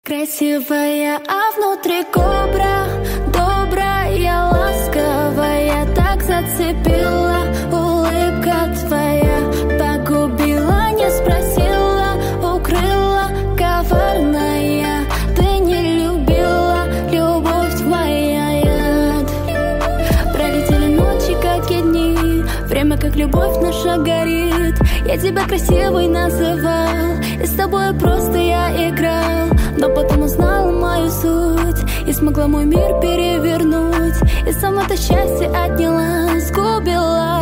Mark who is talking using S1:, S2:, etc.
S1: Красивая, а внутри кобра, добрая, ласковая, так зацепила улыбка твоя, погубила, не спросила, укрыла, коварная. Ты не любила, любовь твоя яд. Пролетели ночи, как и дни, время, как любовь наша горит. Я тебя красивой называл, и с тобой просто я играл. Но потом узнала мою суть и смогла мой мир перевернуть, и сама-то счастье отняла, сгубила.